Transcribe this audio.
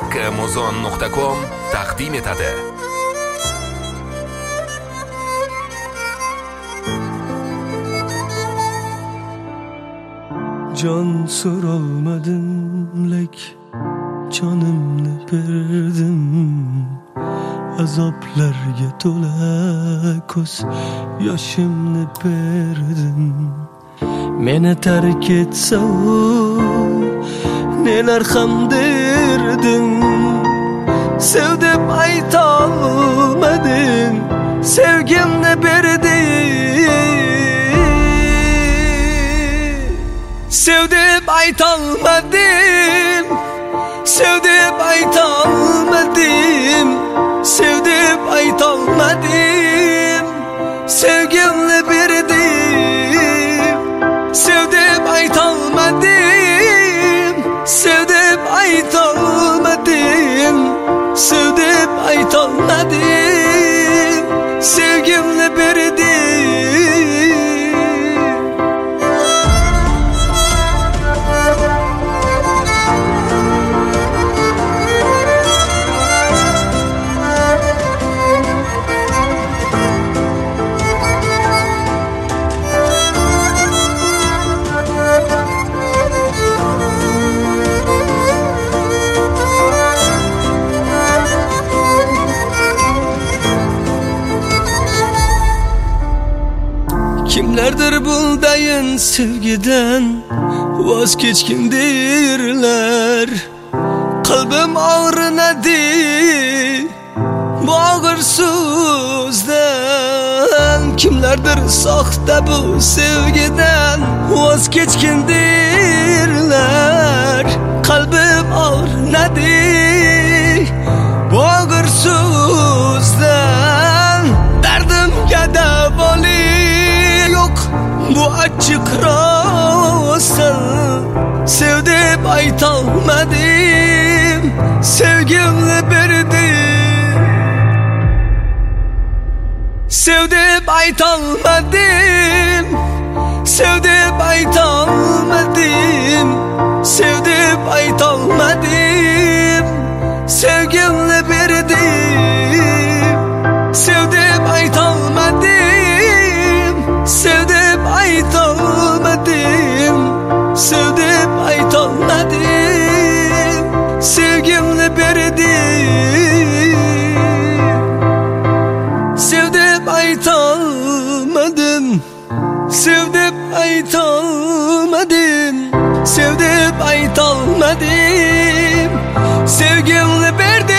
hakkimuzon.com taqdim etadi. Can sorolmadım lek canımni berdim, azoblarga to'la ko'z yoshimni berdim. Meni tark etsa nelar ham derdim, sev deb aytolmadim, sevgimni berdim. Sev deb aytolmadim, sev deb aytolmadim, sev deb aytolmadim, sevgimni berdim. Sev deb aytolmadim, sev deb aytolmadim, sev deb aytolmadim, sevgimni berdim. Kimlerdir bundayin sevgiden vaz kechkindirlar. Qalbim ağrınadı bu ağır sözden. Kimlerdir soxta bu sevgiden vaz kechkindirlar. Qalbim ağrınadı bu ağır sözden. Dardimga davoli bu açık rostdan. Sev deb aytolmadim, sevgimni berdim. Sev deb aytolmadim, sev deb aytolmadim, sev deb aytolmadim, sevgimni berdim. Sev deb aytolmadim, sev deb aytolmadim, sev deb aytolmadim, sevgimni berdim. Sev deb aytolmadim, sev deb aytolmadim, sev deb aytolmadim, sevgimni berdim.